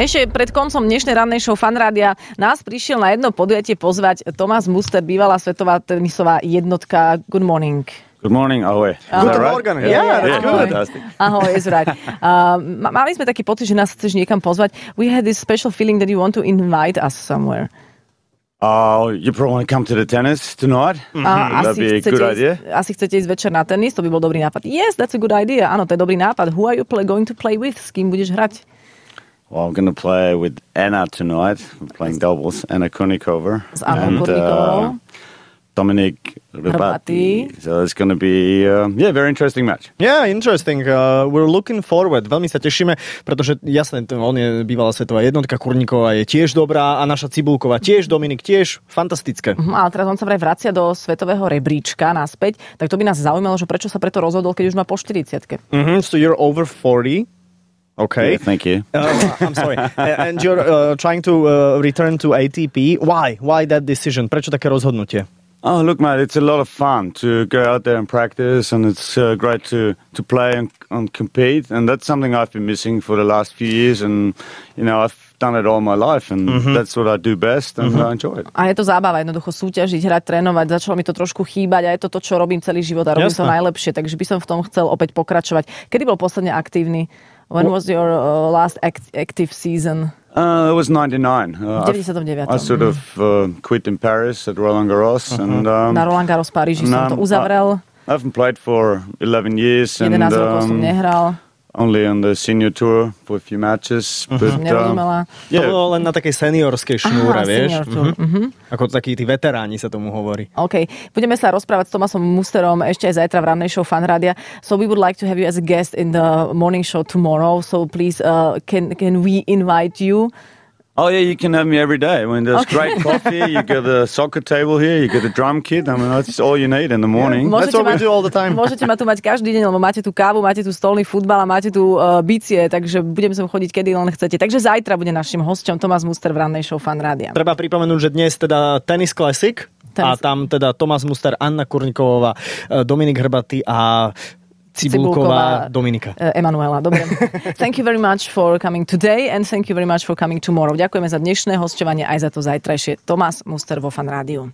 Ešte pred koncom dnešnej rannej show Fan Rádia nás prišiel na jedno podujatie pozvať Thomas Muster, bývalá svetová tenisová jednotka. Good morning. Good morning, ahoy. Good morning. Yeah, that's good. Fantastic. Ahoy, is right. Mali sme taký pocit, že nás chceš niekam pozvať. We had this special feeling that you want to invite us somewhere. You probably want to come to the tennis tonight. That'd be a good idea. Asi chcete ísť večer na tenis, to by bol dobrý nápad. Yes, that's a good idea. Áno, to je dobrý nápad. Who are you going to play with? S kým budeš hrať? Well, I'm going to play with Anna tonight. We're playing doubles. Anna Kurnikova. S Annou Kurnikovou. Dominic Hrbatý. So it's going to be very interesting match. Yeah, interesting. We're looking forward. Veľmi sa tešíme, pretože jasné, on je bývalá svetová jednotka, Kurníková je tiež dobrá a naša Cibulková tiež, Dominik tiež, fantastické. Ale teraz on sa vraj vracia do svetového rebríčka naspäť, tak to by nás zaujímalo, že prečo sa preto rozhodol, keď už má po 40-ke. So you're over 40. Okay. Yeah, thank you. I'm sorry. And you're trying to return to ATP. Why? Why that decision? Prečo také rozhodnutie? Oh, look, mate, it's a lot of fun to go out there and practice, and it's great to play and compete, and that's something I've been missing for the last few years, and, you know, I've done it all my life, and that's what I do best, and I enjoy it. A je to zábava, jednoducho súťažiť, hrať, trénovať, začalo mi to trošku chýbať a je to to, čo robím celý život a robím to najlepšie, takže by som v tom chcel opäť pokračovať. Kedy bol posledne aktívny? When was your last active season? It was 99. 99. I sort of quit in Paris at Roland Garros. And, na Roland Garros v Paríži som to uzavrel. I haven't played for 11 years. 11 rokov som nehral. Only on the senior tour for a few matches. But, nerozumela. To bolo len na takej seniorskej šnúre, vieš? Ako takí tí veteráni sa tomu hovorí. OK. Budeme sa rozprávať s Thomasom Musterom ešte aj zajtra v rannej show Fan Rádia. So we would like to have you as a guest in the morning show tomorrow. So please, can we invite you? Oh, yeah, you can have me every day. I mean, there's great coffee. You get a soccer table here. You get a drum kit. I mean, that's all you need in the morning. Yeah, that's what we do all the time. Môžete ma tu mať každý deň, lebo máte tu kávu, máte tu stolný futbal a máte tu bicie, takže budem sem chodiť, kedy len chcete. Takže zajtra bude našim hosťom Thomas Muster v rannej show Fan Rádia. Treba pripomenúť, že dnes teda Tennis Classic a tam teda Thomas Muster, Anna Kurniková, Dominik Hrbatý a Cibulková, Dominika. Emanuela, dobre. Thank you very much for coming today and thank you very much for coming tomorrow. Ďakujeme za dnešné hosťovanie aj za to zajtrajšie. Thomas Muster vo Fan Rádiu.